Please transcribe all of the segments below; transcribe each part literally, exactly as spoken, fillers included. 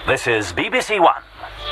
This is B B C One.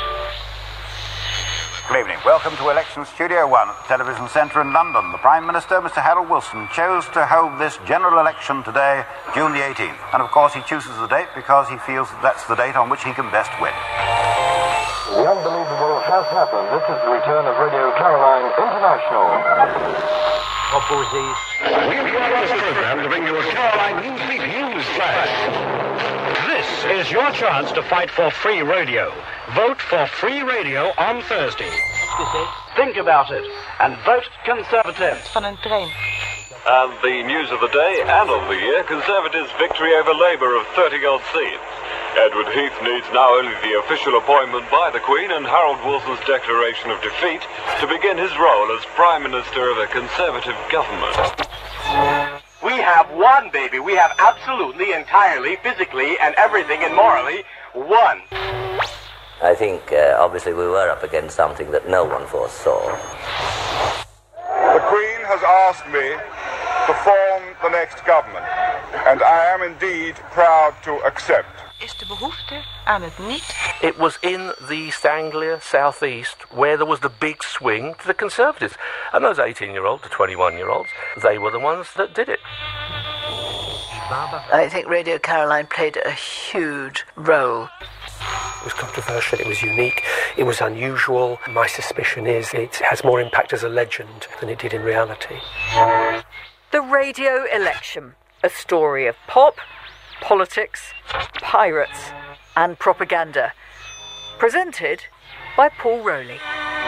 Good evening. Welcome to Election Studio One at the Television Centre in London. The Prime Minister, Mister Harold Wilson, chose to hold this general election today, June the eighteenth. And of course he chooses the date because he feels that that's the date on which he can best win. The unbelievable has happened. This is the return of Radio Caroline International. Opposies. We've brought this program to bring you a Caroline Newsbeat news flash. This is your chance to fight for free radio. Vote for free radio on Thursday. Think about it and vote Conservative. Van een trein. And the news of the day and of the year, Conservatives' victory over Labour of thirty odd seats. Edward Heath needs now only the official appointment by the Queen and Harold Wilson's declaration of defeat to begin his role as Prime Minister of a Conservative government. We have won, baby. We have absolutely, entirely, physically, and everything, and morally won. I think, uh, obviously, we were up against something that no one foresaw. The Queen has asked me to form the next government, and I am indeed proud to accept. Is de behoefte aan het niet? It was in the East Anglia, South East, where there was the big swing to the Conservatives. And those eighteen-year-olds, the twenty-one-year-olds, they were the ones that did it. I think Radio Caroline played a huge role. It was controversial, it was unique, it was unusual. My suspicion is it has more impact as a legend than it did in reality. The radio election, a story of pop, politics, pirates and propaganda. Presented by Paul Rowley.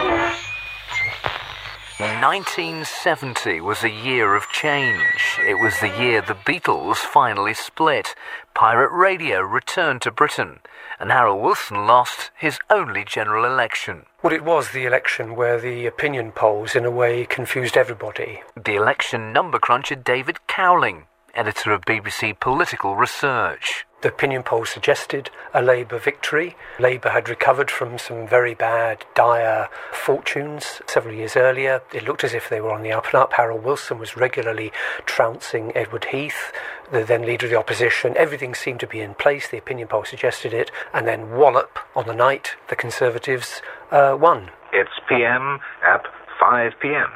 nineteen seventy was a year of change. It was the year the Beatles finally split, pirate radio returned to Britain, and Harold Wilson lost his only general election. Well, it was the election where the opinion polls, in a way, confused everybody. The election number cruncher David Cowling, editor of B B C Political Research. The opinion polls suggested a Labour victory. Labour had recovered from some very bad, dire fortunes several years earlier. It looked as if they were on the up and up. Harold Wilson was regularly trouncing Edward Heath, the then leader of the opposition. Everything seemed to be in place. The opinion poll suggested it. And then wallop, on the night, the Conservatives uh, won. It's P M at five p m.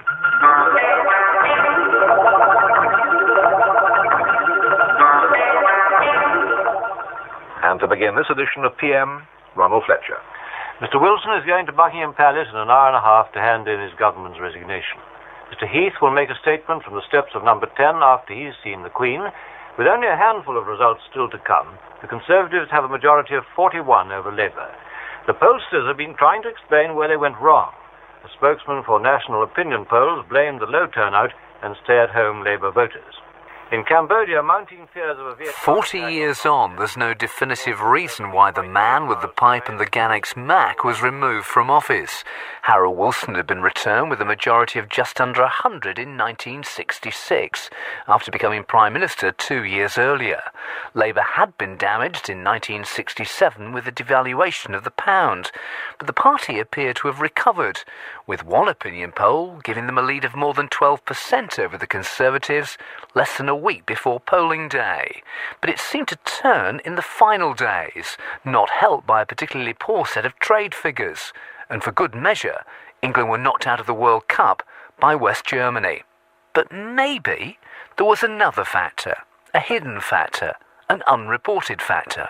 And to begin this edition of P M, Ronald Fletcher. Mister Wilson is going to Buckingham Palace in an hour and a half to hand in his government's resignation. Mister Heath will make a statement from the steps of number ten after he's seen the Queen. With only a handful of results still to come, the Conservatives have a majority of forty-one over Labour. The pollsters have been trying to explain where they went wrong. A spokesman for national opinion polls blamed the low turnout and stay-at-home Labour voters. In Cambodia, mounting fears of a Vietnam... Forty years on, there's no definitive reason why the man with the pipe and the Ganex Mac was removed from office. Harold Wilson had been returned with a majority of just under one hundred in nineteen sixty-six, after becoming Prime Minister two years earlier. Labour had been damaged in nineteen sixty-seven with the devaluation of the pound, but the party appeared to have recovered, with one opinion poll giving them a lead of more than twelve percent over the Conservatives less than a week before polling day. But it seemed to turn in the final days, not helped by a particularly poor set of trade figures. And for good measure, England were knocked out of the World Cup by West Germany. But maybe there was another factor, a hidden factor, an unreported factor.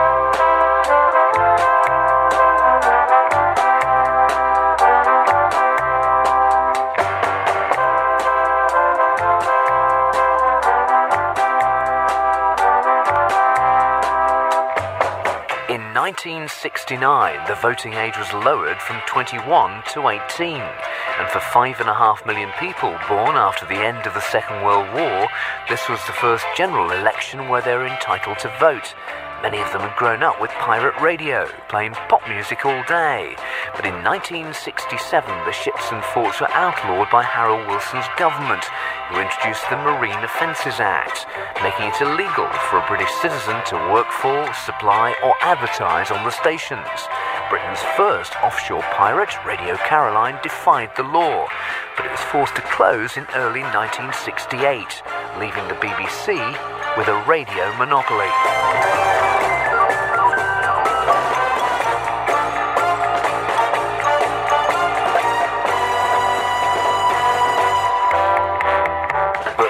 In nineteen sixty-nine, the voting age was lowered from twenty-one to eighteen, and for five and a half million people born after the end of the Second World War, this was the first general election where they were entitled to vote. Many of them had grown up with pirate radio, playing pop music all day. But in nineteen sixty-seven, the ships and forts were outlawed by Harold Wilson's government, who introduced the Marine Offences Act, making it illegal for a British citizen to work for, supply or advertise on the stations. Britain's first offshore pirate, Radio Caroline, defied the law, but it was forced to close in early nineteen sixty-eight, leaving the B B C with a radio monopoly.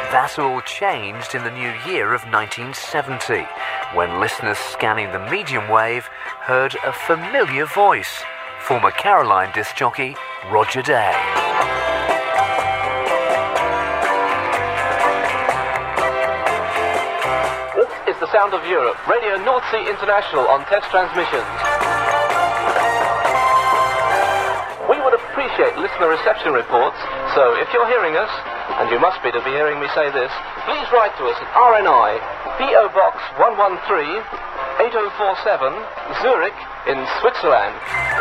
That all changed in the new year of nineteen seventy, when listeners scanning the medium wave heard a familiar voice, former Caroline disc jockey Roger Day. This is the sound of Europe, Radio North Sea International on test transmissions. We would appreciate listener reception reports, so if you're hearing us, and you must be to be hearing me say this, please write to us at R N I, P O Box one one three, eight oh four seven, Zurich in Switzerland.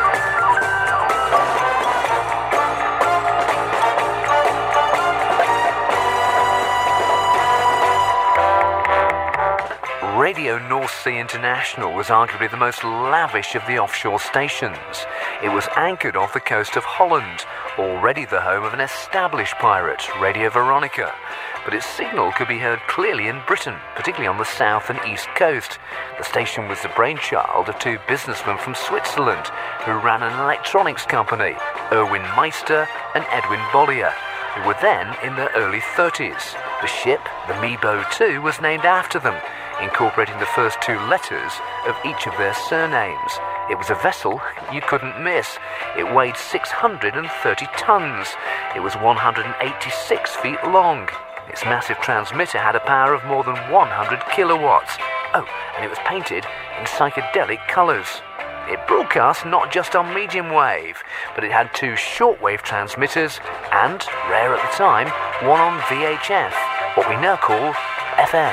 Radio North Sea International was arguably the most lavish of the offshore stations. It was anchored off the coast of Holland, already the home of an established pirate, Radio Veronica. But its signal could be heard clearly in Britain, particularly on the south and east coast. The station was the brainchild of two businessmen from Switzerland who ran an electronics company, Erwin Meister and Edwin Bollier, who were then in their early thirties. The ship, the Mebo two, was named after them, incorporating the first two letters of each of their surnames. It was a vessel you couldn't miss. It weighed six hundred thirty tons. It was one hundred eighty-six feet long. Its massive transmitter had a power of more than one hundred kilowatts. Oh, and it was painted in psychedelic colours. It broadcast not just on medium wave, but it had two shortwave transmitters and, rare at the time, one on V H F, what we now call F M.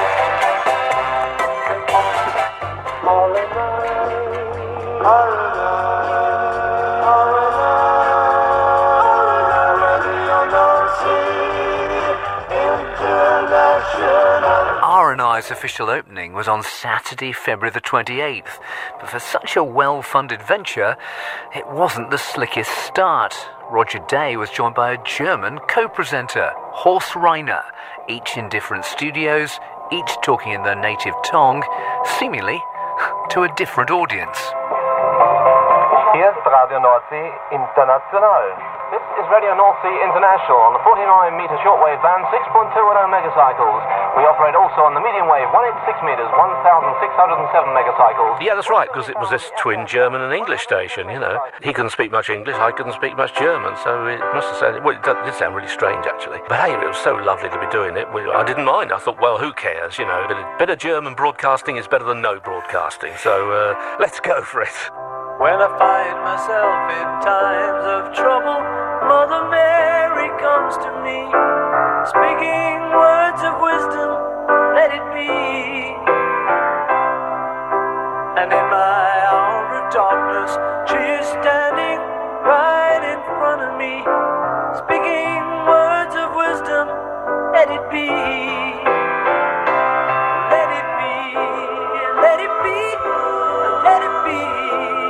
R N I's official opening was on Saturday, February the twenty-eighth, but for such a well-funded venture, it wasn't the slickest start. Roger Day was joined by a German co-presenter, Horst Reiner, each in different studios, each talking in their native tongue, seemingly to a different audience. Hier ist Radio Nordsee International. This is Radio North Sea International on the forty-nine meter shortwave band, six point two zero megacycles. We operate also on the medium wave, one eighty-six meters, one thousand six hundred seven megacycles. Yeah, that's right, because it was this twin German and English station, you know. He couldn't speak much English, I couldn't speak much German, so it must have sounded, well, it did sound really strange, actually. But hey, it was so lovely to be doing it. I didn't mind. I thought, well, who cares, you know. But better German broadcasting is better than no broadcasting, so uh, let's go for it. When I find myself in times of trouble, Mother Mary comes to me, speaking words of wisdom, let it be. And in my hour of darkness, she is standing right in front of me, speaking words of wisdom, let it be. Let it be, let it be, let it be.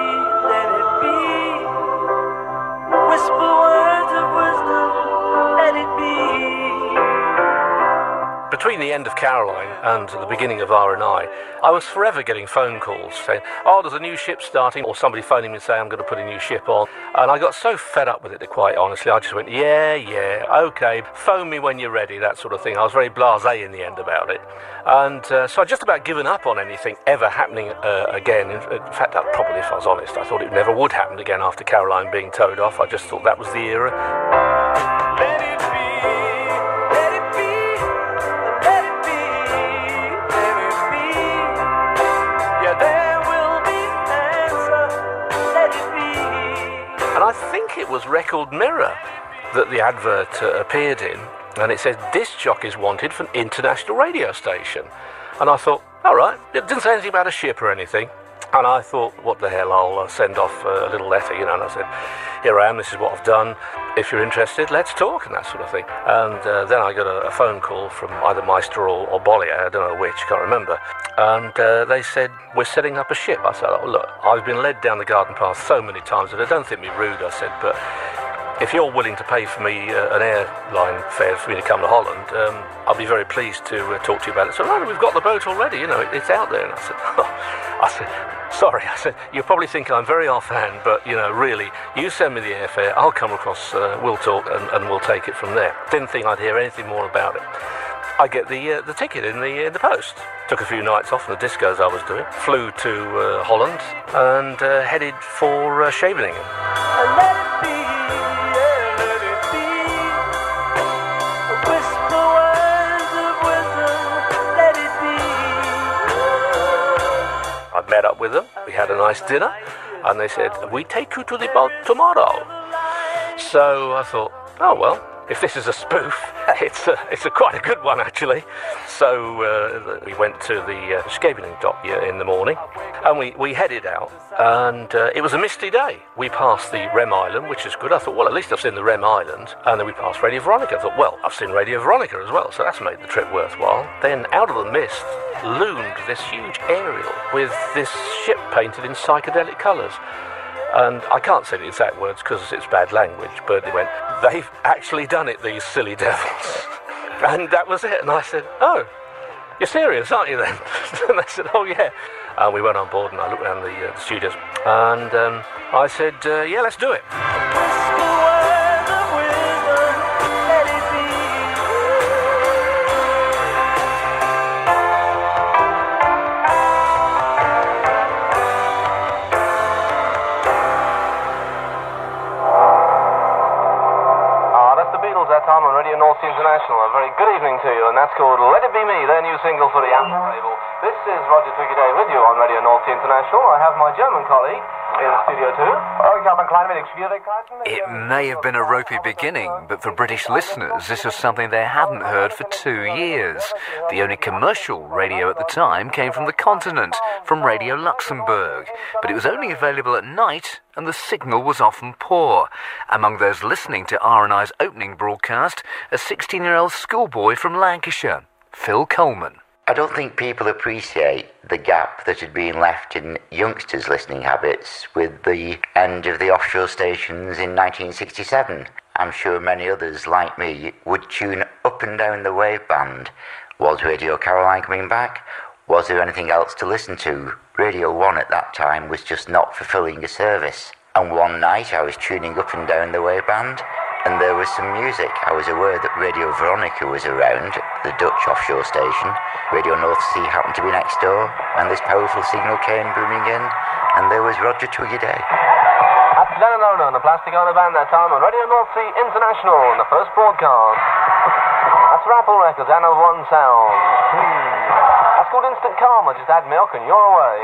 Whisper words of wisdom, let it be. Between the end of Caroline and the beginning of R N I, I was forever getting phone calls saying, oh, there's a new ship starting, or somebody phoning me saying I'm going to put a new ship on. And I got so fed up with it that quite honestly, I just went, yeah, yeah, okay, phone me when you're ready, that sort of thing. I was very blasé in the end about it. And uh, so I just about given up on anything ever happening uh, again. In, in fact, that probably, if I was honest, I thought it never would happen again after Caroline being towed off. I just thought that was the era. Let it be, let it be, let it be, let it be. Yeah, there will be an answer, let it be. And I think it was Record Mirror that the advert uh, appeared in. And it said, disc jockeys wanted for an international radio station. And I thought, all right. It didn't say anything about a ship or anything. And I thought, what the hell, I'll uh, send off uh, a little letter, you know. And I said, here I am, this is what I've done. If you're interested, let's talk, and that sort of thing. And uh, then I got a, a phone call from either Meister or, or Bollier, I don't know which, can't remember. And uh, they said, we're setting up a ship. I said, oh, look, I've been led down the garden path so many times that I don't think me rude, I said, but if you're willing to pay for me uh, an airline fare for me to come to Holland, um, I'll be very pleased to uh, talk to you about it. So, no, we've got the boat already, you know, it, it's out there. And I said, oh. I said, sorry, I said, you probably think I'm very offhand, but, you know, really, you send me the airfare, I'll come across, uh, we'll talk, and, and we'll take it from there. Didn't think I'd hear anything more about it. I get the uh, the ticket in the in the post. Took a few nights off from the discos I was doing. Flew to uh, Holland and uh, headed for uh, Scheveningen. Let it be, yeah, let it be. Whisper words of wisdom, let it be. I met up with them. We had a nice dinner, and they said, "We take you to the boat tomorrow." So I thought, oh well. If this is a spoof, it's a, it's a quite a good one, actually. So uh, we went to the uh, Scheveningen dock in the morning, and we, we headed out, and uh, it was a misty day. We passed the Rem Island, which is good. I thought, well, at least I've seen the Rem Island. And then we passed Radio Veronica. I thought, well, I've seen Radio Veronica as well, so that's made the trip worthwhile. Then out of the mist loomed this huge aerial with this ship painted in psychedelic colours. And I can't say the exact words because it's bad language, but it went, they've actually done it, these silly devils. And that was it. And I said, oh, you're serious, aren't you then? And they said, oh yeah. And we went on board and I looked around the, uh, the studios. And um, I said, uh, yeah, let's do it. That time on Radio North Sea International. A very good evening to you, and that's called Let It Be Me, their new single for the Apple label. This is Roger Twiggy Day with you on Radio North Sea International. I have my German colleague in Studio two. It may have been a ropey beginning, but for British listeners, this was something they hadn't heard for two years. The only commercial radio at the time came from the continent, from Radio Luxembourg, but it was only available at night, and the signal was often poor. Among those listening to R and I's opening broadcast, a sixteen-year-old schoolboy from Lancashire, Phil Coleman. I don't think people appreciate the gap that had been left in youngsters' listening habits with the end of the offshore stations in nineteen sixty-seven. I'm sure many others, like me, would tune up and down the waveband. Was Radio Caroline coming back? Was there anything else to listen to? Radio one at that time was just not fulfilling a service. And one night I was tuning up and down the waveband, and there was some music. I was aware that Radio Veronica was around, the Dutch offshore station. Radio North Sea happened to be next door, and this powerful signal came booming in, and there was Roger Twiggy Day. That's Lennon Ona and the Plastic Ono Band that time on Radio North Sea International on the first broadcast. That's for Apple Records, and one sound. Hmm. That's called Instant Karma. Just add milk and you're away.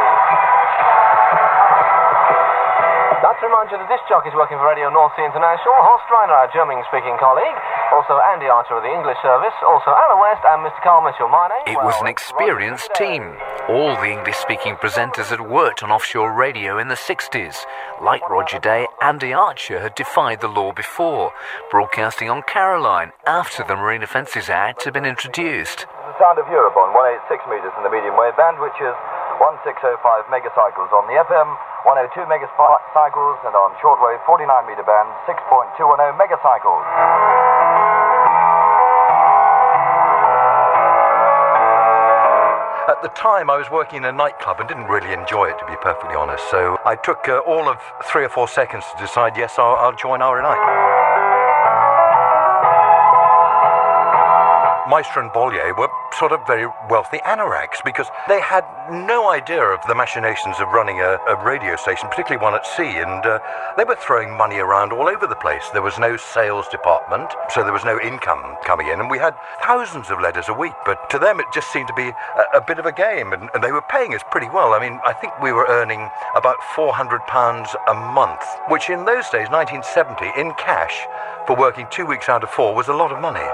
I'd like to remind you that this jock is working for Radio North Sea International. Horst Reiner, our German-speaking colleague. Also Andy Archer of the English service. Also Alan West and Mister Carl Mitchell. My name? It was an experienced team. All the English-speaking presenters had worked on offshore radio in the sixties. Like Roger Day, Andy Archer had defied the law before, broadcasting on Caroline after the Marine Offences Act had been introduced. The Sound of Europe on one eighty-six metres in the medium wave band, which is sixteen oh five megacycles on the F M, one oh two megacycles, and on shortwave forty-nine metre band, six point two one oh megacycles. At the time, I was working in a nightclub and didn't really enjoy it, to be perfectly honest. So I took uh, all of three or four seconds to decide, yes, I'll, I'll join R and I. Meister and Bollier were sort of very wealthy anoraks because they had no idea of the machinations of running a, a radio station, particularly one at sea, and uh, they were throwing money around all over the place. There was no sales department, so there was no income coming in, and we had thousands of letters a week, but to them it just seemed to be a, a bit of a game, and, and they were paying us pretty well. I mean, I think we were earning about four hundred pounds a month, which in those days, nineteen seventy, in cash, for working two weeks out of four was a lot of money.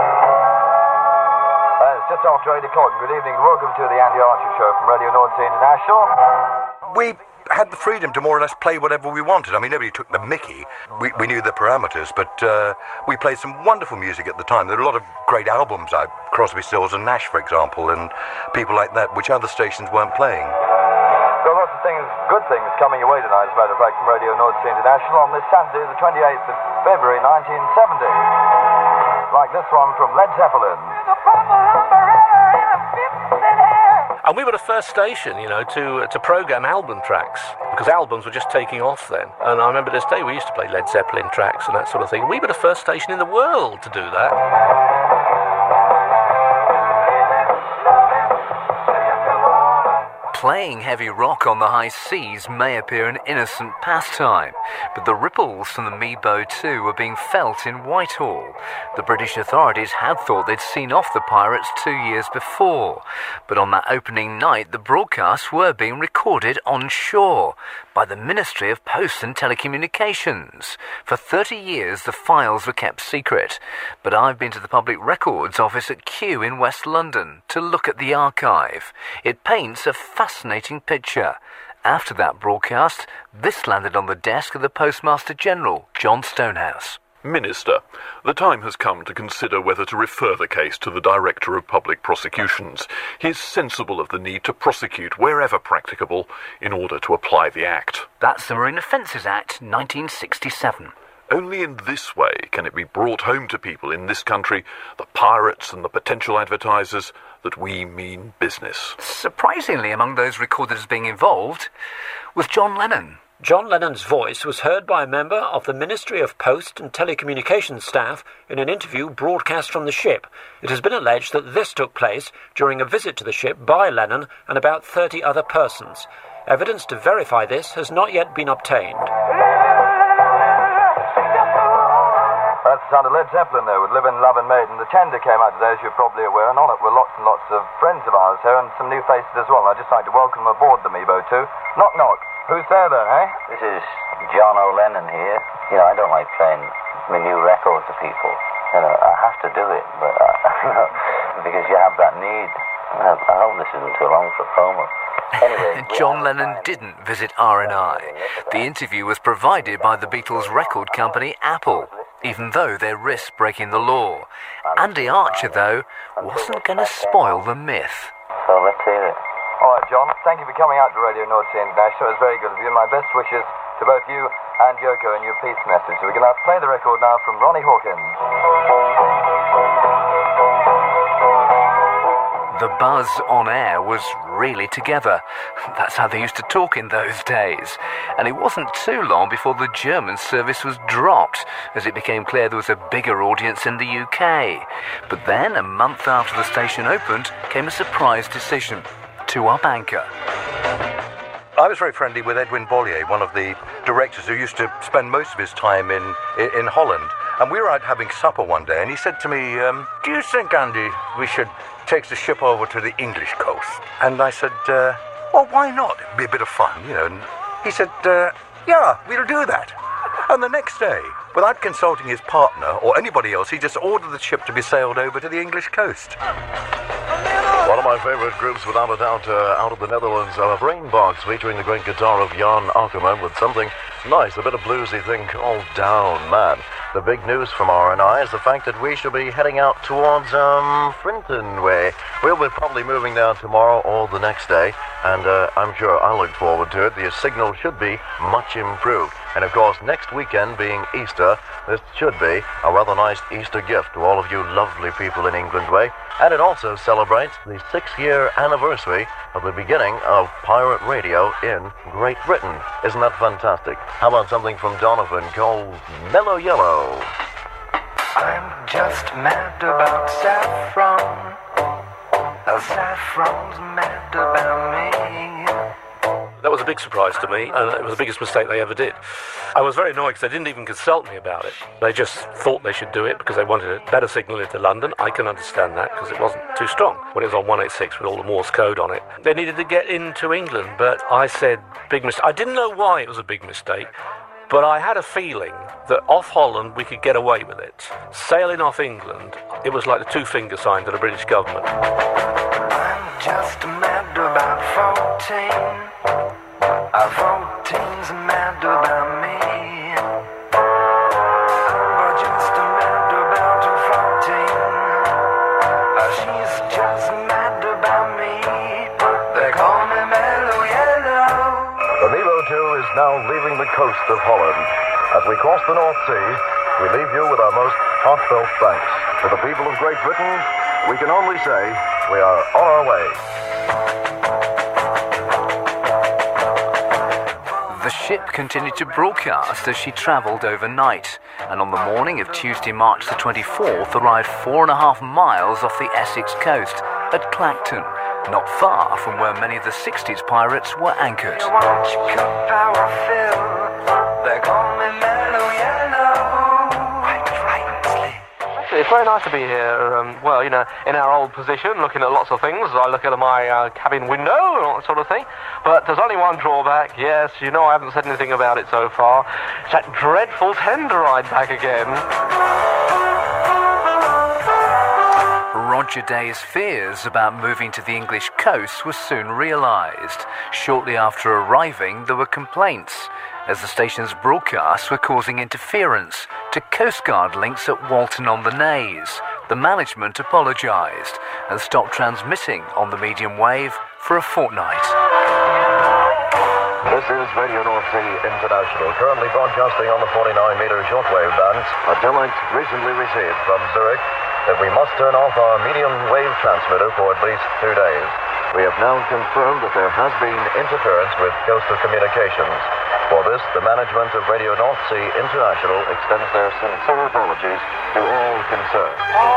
Just after eight o'clock. Good evening and welcome to the Andy Archer Show from Radio North Sea International. We had the freedom to more or less play whatever we wanted. I mean, nobody took the mickey. We, we knew the parameters, but uh, we played some wonderful music at the time. There were a lot of great albums out, Crosby, Stills and Nash, for example, and people like that, which other stations weren't playing. There are lots of things, good things, coming your way tonight, as a matter of fact, from Radio North Sea International on this Saturday, the twenty-eighth of February, nineteen seventy. Like this one from Led Zeppelin. And we were the first station, you know, to to program album tracks, because albums were just taking off then. And I remember this day we used to play Led Zeppelin tracks and that sort of thing. We were the first station in the world to do that. Playing heavy rock on the high seas may appear an innocent pastime, but the ripples from the Mebo two were being felt in Whitehall. The British authorities had thought they'd seen off the pirates two years before, but on that opening night the broadcasts were being recorded on shore by the Ministry of Posts and Telecommunications. For thirty years the files were kept secret, but I've been to the Public Records Office at Kew in West London to look at the archive. It paints a fascinating picture. After that broadcast, this landed on the desk of the Postmaster General, John Stonehouse. Minister, the time has come to consider whether to refer the case to the Director of Public Prosecutions. He is sensible of the need to prosecute wherever practicable in order to apply the Act. That's the Marine Offences Act, nineteen sixty-seven. Only in this way can it be brought home to people in this country, the pirates and the potential advertisers, that we mean business. Surprisingly, among those recorded as being involved was John Lennon. John Lennon's voice was heard by a member of the Ministry of Post and Telecommunications staff in an interview broadcast from the ship. It has been alleged that this took place during a visit to the ship by Lennon and about thirty other persons. Evidence to verify this has not yet been obtained. That's the sound of Led Zeppelin there with Live in Love and Maiden. The tender came out today, as you're probably aware, and on it were lots and lots of friends of ours here and some new faces as well. I'd just like to welcome them aboard the Mebo two. Knock, knock. Who's there then, eh? This is John O'Lennon here. You know, I don't like playing my new record to people. You know, I have to do it, but uh, because you have that need. I, I hope this isn't too long for promo. Anyway, John Lennon didn't visit R N I. The interview was provided by the Beatles' record company, Apple, even though they risked breaking the law. Andy Archer, though, wasn't going to spoil the myth. So let's hear it. All right, John, thank you for coming out to Radio North Sea International. It was very good of you. My best wishes to both you and Yoko and your peace message. We're going to play the record now from Ronnie Hawkins. The buzz on air was really together. That's how they used to talk in those days. And it wasn't too long before the German service was dropped, as it became clear there was a bigger audience in the U K. But then, a month after the station opened, came a surprise decision to up anchor. I was very friendly with Edwin Bollier, one of the directors who used to spend most of his time in, in, in Holland. And we were out having supper one day, and he said to me, um, do you think, Andy, we should take the ship over to the English coast? And I said, uh, well, why not? It'd be a bit of fun, you know. And he said, uh, yeah, we'll do that. And the next day, without consulting his partner or anybody else, he just ordered the ship to be sailed over to the English coast. One of my favourite groups, without a doubt, uh, out of the Netherlands, are Brainbox, featuring the great guitar of Jan Akkerman with something nice, a bit of bluesy thing called Down Man. The big news from R N I is the fact that we shall be heading out towards um, Frinton way. We'll be probably moving down tomorrow or the next day, and uh, I'm sure I look forward to it. The signal should be much improved. And of course, next weekend being Easter, this should be a rather nice Easter gift to all of you lovely people in England way. And it also celebrates the six-year anniversary of the beginning of pirate radio in Great Britain. Isn't that fantastic? How about something from Donovan called Mellow Yellow? I'm just mad about saffron. Saffron's mad about me. That was a big surprise to me, and it was the biggest mistake they ever did. I was very annoyed because they didn't even consult me about it. They just thought they should do it because they wanted a better signal into London. I can understand that because it wasn't too strong when it was on one eighty-six with all the Morse code on it. They needed to get into England, but I said, big mistake. I didn't know why it was a big mistake, but I had a feeling that off Holland we could get away with it. Sailing off England, it was like the two finger sign to the British government. I'm just mad about fourteen. Uh, fourteen's mad about me. I'm just mad about fourteen. Uh, she's just mad about me. They call me Mellow Yellow. The Mebo two is now leaving the coast of Holland. As we cross the North Sea, we leave you with our most heartfelt thanks. To the people of Great Britain, we can only say we are on our way. ship continued to broadcast as she travelled overnight, and on the morning of Tuesday, March the twenty-fourth, arrived four and a half miles off the Essex coast at Clacton, not far from where many of the sixties pirates were anchored. It's very nice to be here, um, well, you know, in our old position, looking at lots of things. I look out of my uh, cabin window and all that sort of thing. But there's only one drawback. Yes, you know I haven't said anything about it so far. It's that dreadful tender ride back again. Roger Day's fears about moving to the English coast were soon realised. Shortly after arriving, there were complaints, as the station's broadcasts were causing interference to Coast Guard links at Walton-on-the-Naze. The management apologised and stopped transmitting on the medium wave for a fortnight. This is Radio North Sea International, currently broadcasting on the forty-nine metre shortwave bands. A delight recently received from Zurich that we must turn off our medium wave transmitter for at least two days. We have now confirmed that there has been interference with coastal communications. For this, the management of Radio North Sea International extends their sincere apologies to all concerned.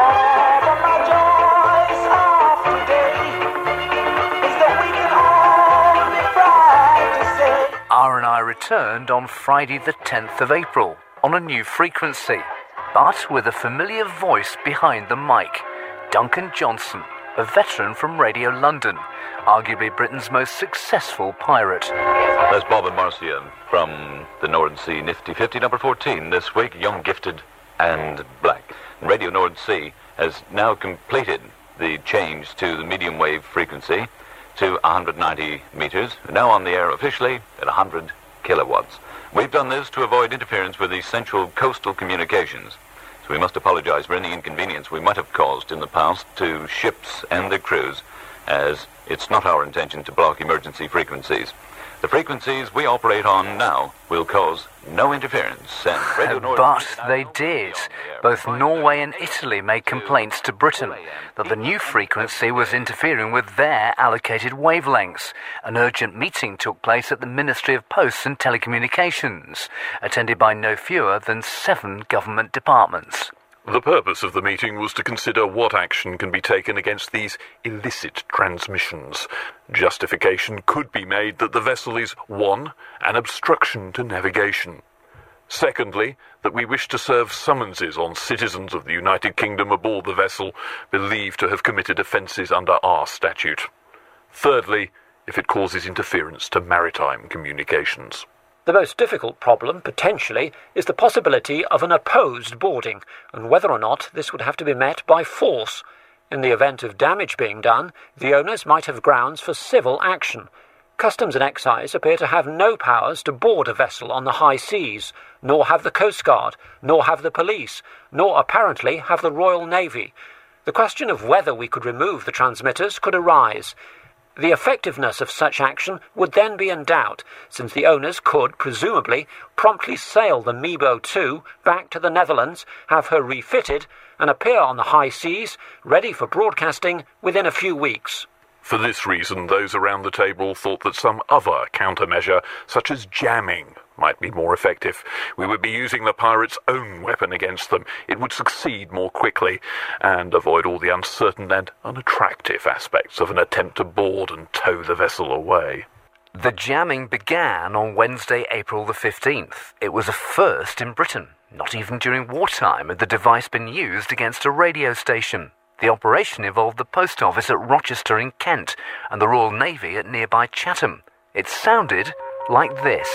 R and I returned on Friday the tenth of April on a new frequency, but with a familiar voice behind the mic, Duncan Johnson, a veteran from Radio London, arguably Britain's most successful pirate. That's Bob and Marcia from the North Sea Nifty fifty, number fourteen this week, Young, Gifted and Black. Radio North Sea has now completed the change to the medium wave frequency to one hundred ninety metres, now on the air officially at one hundred kilowatts. We've done this to avoid interference with essential coastal communications. So we must apologise for any inconvenience we might have caused in the past to ships and their crews, as it's not our intention to block emergency frequencies. The frequencies we operate on now will cause no interference. And Radio North but they did. Both Norway and Italy made complaints to Britain that the new frequency was interfering with their allocated wavelengths. An urgent meeting took place at the Ministry of Posts and Telecommunications, attended by no fewer than seven government departments. The purpose of the meeting was to consider what action can be taken against these illicit transmissions. Justification could be made that the vessel is, one, an obstruction to navigation. Secondly, that we wish to serve summonses on citizens of the United Kingdom aboard the vessel believed to have committed offences under our statute. Thirdly, if it causes interference to maritime communications. The most difficult problem, potentially, is the possibility of an opposed boarding, and whether or not this would have to be met by force. In the event of damage being done, the owners might have grounds for civil action. Customs and Excise appear to have no powers to board a vessel on the high seas, nor have the Coast Guard, nor have the police, nor apparently have the Royal Navy. The question of whether we could remove the transmitters could arise. The effectiveness of such action would then be in doubt, since the owners could, presumably, promptly sail the Mebo two back to the Netherlands, have her refitted, and appear on the high seas, ready for broadcasting within a few weeks. For this reason, those around the table thought that some other countermeasure, such as jamming, might be more effective. We would be using the pirates' own weapon against them. It would succeed more quickly and avoid all the uncertain and unattractive aspects of an attempt to board and tow the vessel away. The jamming began on Wednesday, April the fifteenth. It was a first in Britain. Not even during wartime had the device been used against a radio station. The operation involved the post office at Rochester in Kent and the Royal Navy at nearby Chatham. It sounded like this.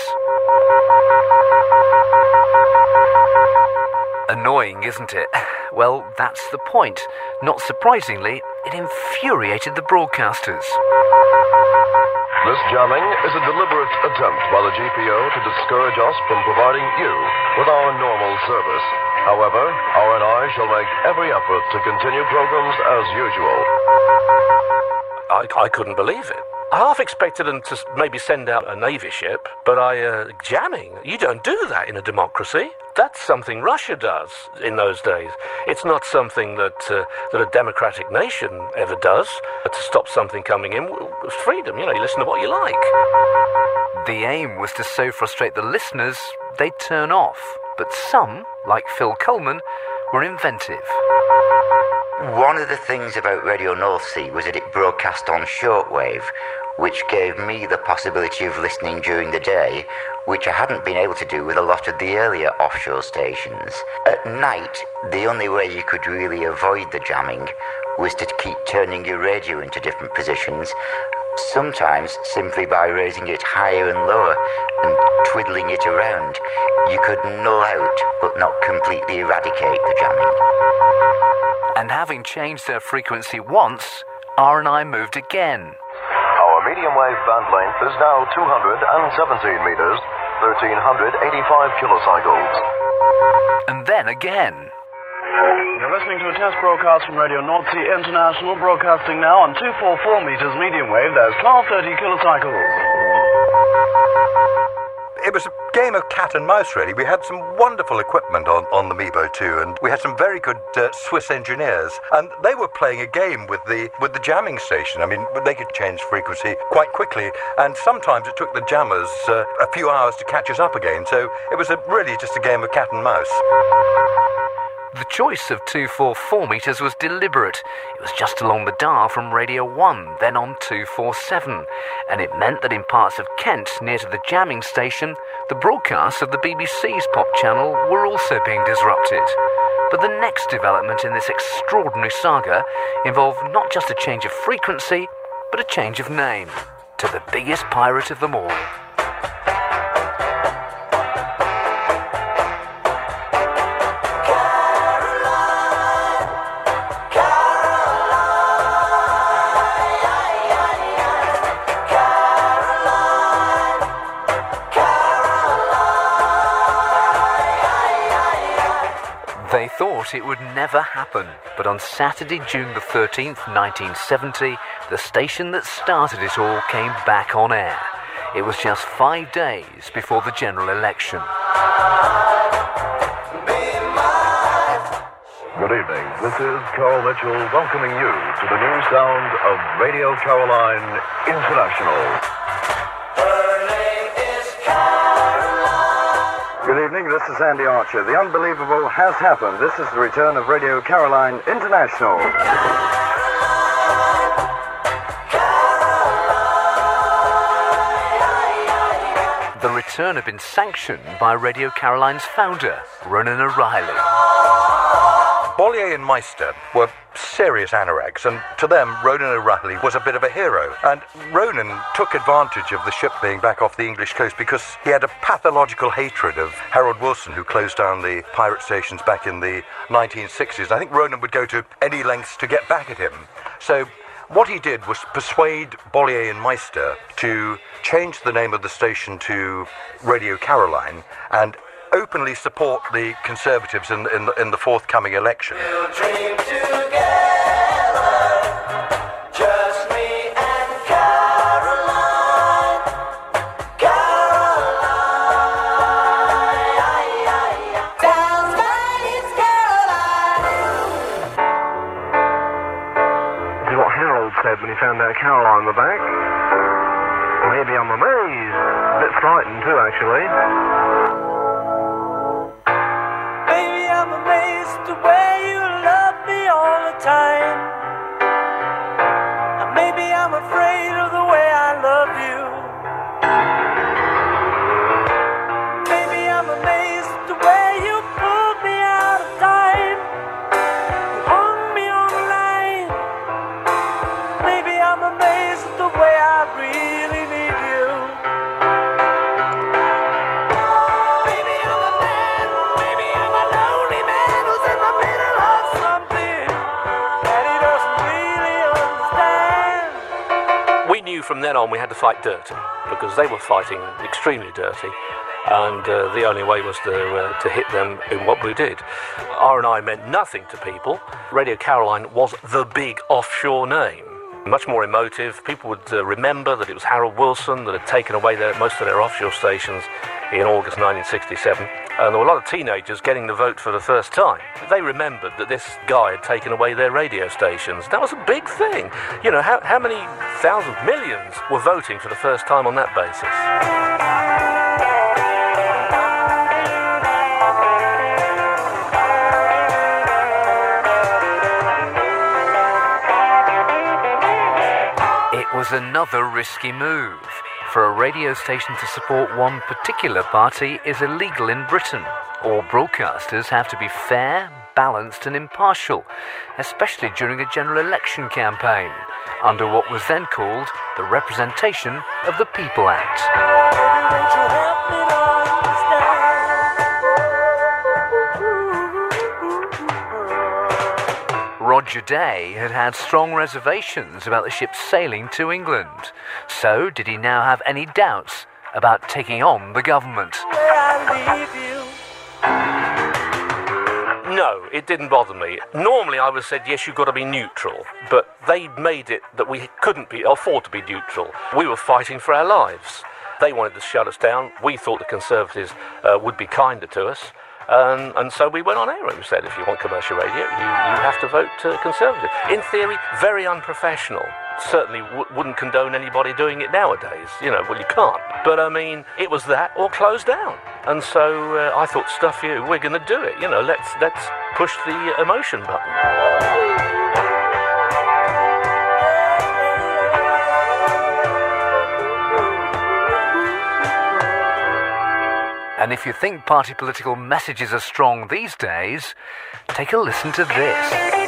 Annoying, isn't it? Well, that's the point. Not surprisingly, it infuriated the broadcasters. This jamming is a deliberate attempt by the G P O to discourage us from providing you with our normal service. However, R and I shall make every effort to continue programs as usual. I, I couldn't believe it. I half expected them to s- maybe send out a navy ship, but I, uh, jamming? You don't do that in a democracy. That's something Russia does in those days. It's not something that uh, that a democratic nation ever does. To stop something coming in, w- w- freedom, you know, you listen to what you like. The aim was to so frustrate the listeners, they'd turn off. But some, like Phil Coleman, were inventive. One of the things about Radio North Sea was that it broadcast on shortwave, which gave me the possibility of listening during the day, which I hadn't been able to do with a lot of the earlier offshore stations. At night, the only way you could really avoid the jamming was to keep turning your radio into different positions, sometimes simply by raising it higher and lower and twiddling it around. You could null out, but not completely eradicate the jamming. And having changed their frequency once, R and I moved again. Our medium wave band length is now two hundred seventeen meters, one thousand three hundred eighty-five kilocycles. And then again. You're listening to a test broadcast from Radio North Sea International, broadcasting now on two hundred forty-four meters medium wave. That's twelve thirty kilocycles. It was a game of cat and mouse, really. We had some wonderful equipment on, on the Mebo two, and we had some very good uh, Swiss engineers, and they were playing a game with the with the jamming station. I mean, they could change frequency quite quickly, and sometimes it took the jammers uh, a few hours to catch us up again, so it was a, really just a game of cat and mouse. The choice of two hundred forty-four meters was deliberate. It was just along the dial from Radio one, then on two forty-seven, and it meant that in parts of Kent, near to the jamming station, the broadcasts of the B B C's pop channel were also being disrupted. But the next development in this extraordinary saga involved not just a change of frequency, but a change of name, to the biggest pirate of them all. They thought it would never happen, but on Saturday, June the thirteenth, nineteen seventy, the station that started it all came back on air. It was just five days before the general election. Good evening. This is Carl Mitchell welcoming you to the new sound of Radio Caroline International. Good evening, this is Andy Archer. The unbelievable has happened. This is the return of Radio Caroline International. The return had been sanctioned by Radio Caroline's founder, Ronan O'Reilly. Bollier and Meister were serious anoraks, and to them, Ronan O'Reilly was a bit of a hero. And Ronan took advantage of the ship being back off the English coast because he had a pathological hatred of Harold Wilson, who closed down the pirate stations back in the nineteen sixties. I think Ronan would go to any lengths to get back at him. So what he did was persuade Bollier and Meister to change the name of the station to Radio Caroline and openly support the Conservatives in, in, in the forthcoming election. We'll dream together, just me and Caroline, Caroline, sounds like it's Caroline. This is what Harold said when he found out Caroline were back. Maybe I'm amazed, a bit frightened too, actually. I'm amazed the way you love me all the time. And maybe I'm afraid of the way I love you. Maybe I'm amazed the way you pulled me out of time. You hung me on the line. Maybe I'm amazed at the way I really need you. Maybe I'm a man, maybe I'm a lonely man who's in the middle of something that he doesn't really understand. We knew from then on we had to fight dirty, because they were fighting extremely dirty, and uh, the only way was to, uh, to hit them in what we did. R and I meant nothing to people. Radio Caroline was the big offshore name. much more emotive. People would uh, remember that it was Harold Wilson that had taken away their, most of their offshore stations in August nineteen sixty-seven. And there were a lot of teenagers getting the vote for the first time. They remembered that this guy had taken away their radio stations. That was a big thing. You know, how, how many thousands, millions were voting for the first time on that basis? It was another risky move. For a radio station to support one particular party is illegal in Britain. All broadcasters have to be fair, balanced and impartial, especially during a general election campaign, under what was then called the Representation of the People Act. Roger Day had had strong reservations about the ship sailing to England. So, did he now have any doubts about taking on the government? No, it didn't bother me. Normally I would have said, yes, you've got to be neutral. But they made it that we couldn't be afford to be neutral. We were fighting for our lives. They wanted to shut us down. We thought the Conservatives uh, would be kinder to us. Um, and so we went on air and said, if you want commercial radio, you, you have to vote uh, Conservative. In theory, very unprofessional. Certainly w- wouldn't condone anybody doing it nowadays. You know, well, you can't. But, I mean, it was that or close down. And so uh, I thought, stuff you, we're going to do it. You know, let's, let's push the emotion button. And if you think party political messages are strong these days, take a listen to this.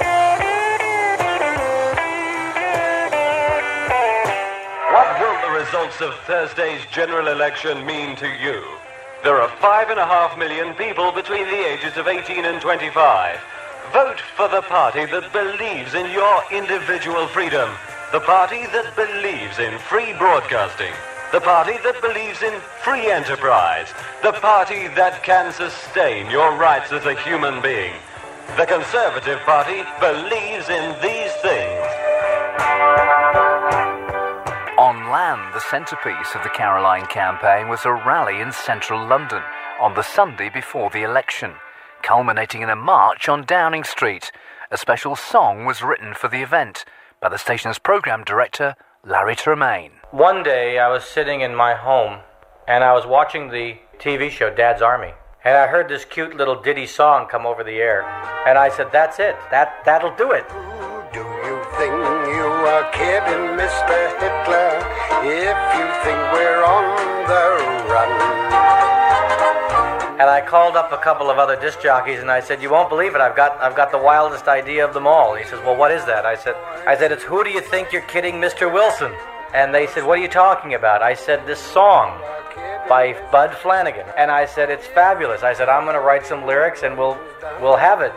What will the results of Thursday's general election mean to you? There are five and a half million people between the ages of eighteen and twenty-five. Vote for the party that believes in your individual freedom. The party that believes in free broadcasting. The party that believes in free enterprise. The party that can sustain your rights as a human being. The Conservative Party believes in these things. On land, the centrepiece of the Caroline campaign was a rally in central London on the Sunday before the election, culminating in a march on Downing Street. A special song was written for the event by the station's programme director, Larry Tremaine. One day I was sitting in my home and I was watching the T V show Dad's Army, and I heard this cute little ditty song come over the air, and I said, that's it, that, that'll do it. Do you think you are kidding, Mister Hitler, if you think we're on the run? And I called up a couple of other disc jockeys and I said, you won't believe it, I've got I've got the wildest idea of them all. And he says, well, what is that? I said, I said, it's Who Do You Think You're Kidding, Mister Wilson? And they said, what are you talking about? I said, this song by Bud Flanagan. And I said, it's fabulous. I said, I'm going to write some lyrics and we'll we'll have it.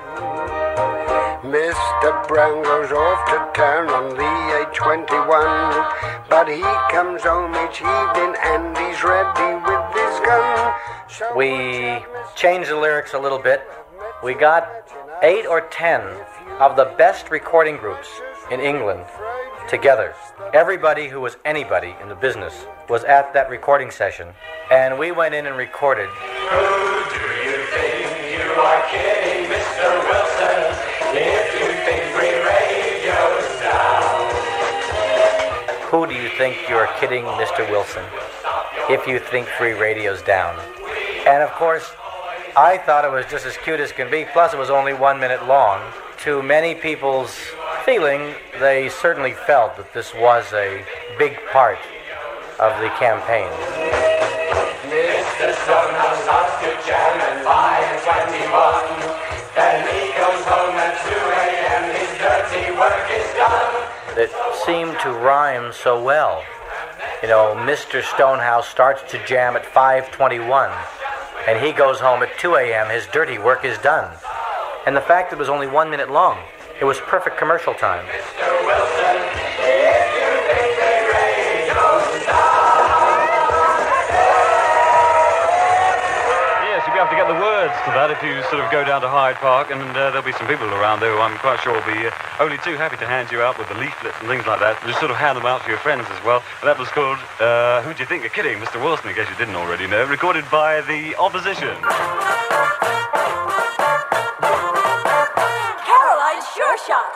Mister Brown goes off to town on the A twenty-one, but he comes home each evening and he's ready with his gun. So we changed the lyrics a little bit. We got eight or ten of the best recording groups in England together. Everybody who was anybody in the business was at that recording session, and we went in and recorded. Who do you think you are kidding, Mister Wilson, if you think free radio's down? Who do you think you're kidding, Mister Wilson, if you think free radio's down? And of course, I thought it was just as cute as can be, plus it was only one minute long. To many people's feeling, they certainly felt that this was a big part of the campaign. Mister Stonehouse starts to jam at five twenty-one. Then he goes home at two a.m. His dirty work is done. It seemed to rhyme so well. You know, Mister Stonehouse starts to jam at five twenty-one. And he goes home at two a.m. His dirty work is done. And the fact that it was only one minute long, it was perfect commercial time. Mister Wilson, if you think they radio's down. Yes, you'll be able to get the words chance to that if you sort of go down to Hyde Park, and uh, there'll be some people around there who I'm quite sure will be uh, only too happy to hand you out with the leaflets and things like that. Just sort of hand them out to your friends as well. And that was called uh, Who Do You Think You're Kidding, Mister Wilson, in case you didn't already know, recorded by the Opposition. Caroline's Sure Shot.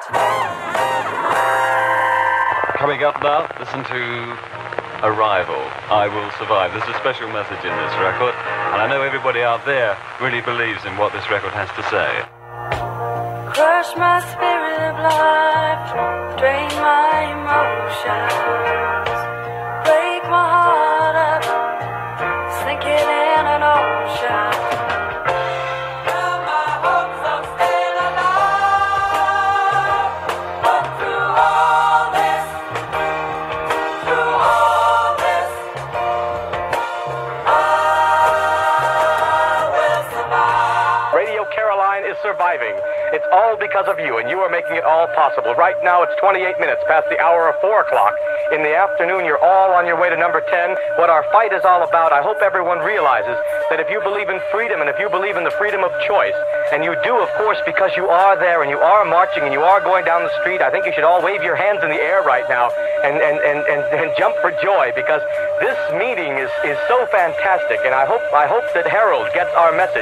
Coming up now, listen to Arrival, I Will Survive. There's a special message in this record, and I know everybody out there really believes in what this record has to say. Crush my spirit of life, drain my emotions, break my heart up, sink it in an ocean. Surviving. It's all because of you, and you are making it all possible. Right now, it's twenty-eight minutes past the hour of four o'clock. In the afternoon, you're all on your way to number ten. What our fight is all about, I hope everyone realizes that if you believe in freedom and if you believe in the freedom of choice, and you do, of course, because you are there and you are marching and you are going down the street, I think you should all wave your hands in the air right now and, and, and, and, and jump for joy, because this meeting is, is so fantastic, and I hope, I hope that Harold gets our message.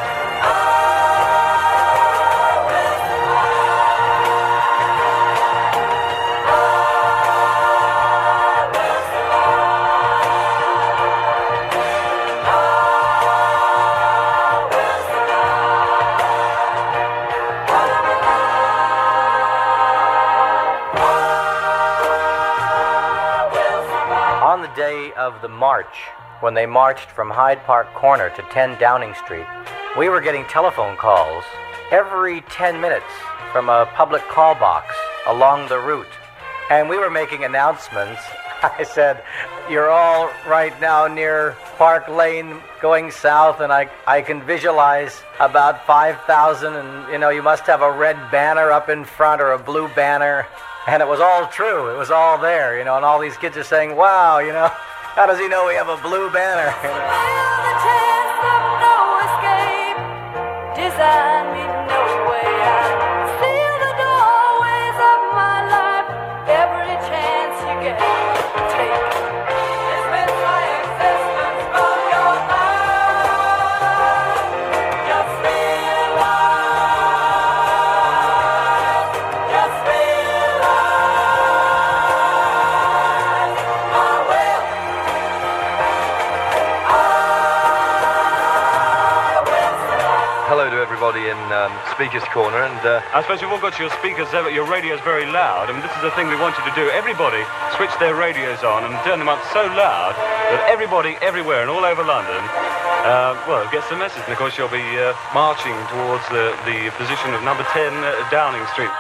Of the march, when they marched from Hyde Park Corner to ten Downing Street, we were getting telephone calls every ten minutes from a public call box along the route, and we were making announcements. I said, you're all right now near Park Lane going south, and I, I can visualize about five thousand, and you know, you must have a red banner up in front or a blue banner. And it was all true. It was all there, you know, and all these kids are saying, wow, you know, how does he know we have a blue banner? You know? Design me no way out. Seal the doorways of my life. Every chance you get, take. Dismiss my existence from your life. Just realize, just realize my will. Hello to everybody in um, Speaker's Corner, and uh, I suppose you've all got your speakers there, but your radio's very loud, and this is the thing we want you to do. Everybody switch their radios on and turn them up so loud that everybody everywhere and all over London, uh, well, gets the message. And of course you'll be uh, marching towards the, the position of number ten uh, Downing Street.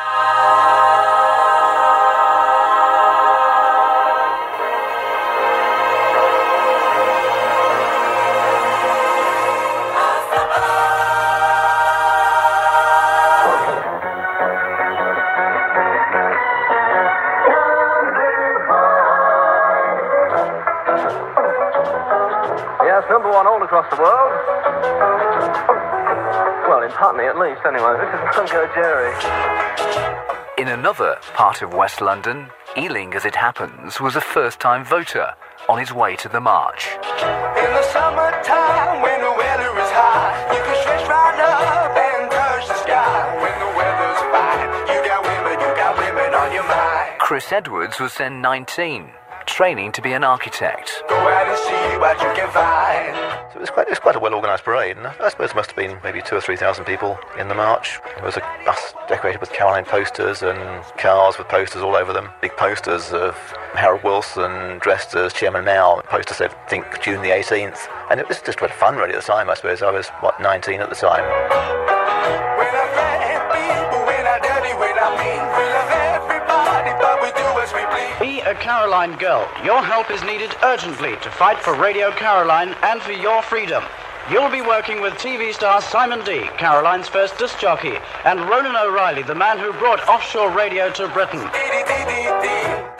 Number one all across the world. Well, in Putney at least, anyway. This is Mungo Jerry. In another part of West London, Ealing, as it happens, was a first-time voter on his way to the march. In the summertime, when the weather is hot, you can stretch right up and touch the sky. When the weather's fine, you got women, you got women on your mind. Chris Edwards was then nineteen, training to be an architect. Go out and see what you can find. So it was quite, it was quite a well-organised parade, and I suppose there must have been maybe two or three thousand people in the march. There was a bus decorated with Caroline posters and cars with posters all over them. Big posters of Harold Wilson dressed as Chairman Mao. The poster said, think June the eighteenth. And it was just quite fun really at the time, I suppose. I was, what, nineteen at the time. When I grab people, when I dirty, when I mean, we love everybody, but we do as we please. Be a Caroline girl. Your help is needed urgently to fight for Radio Caroline and for your freedom. You'll be working with T V star Simon D, Caroline's first disc jockey, and Ronan O'Reilly, the man who brought offshore radio to Britain.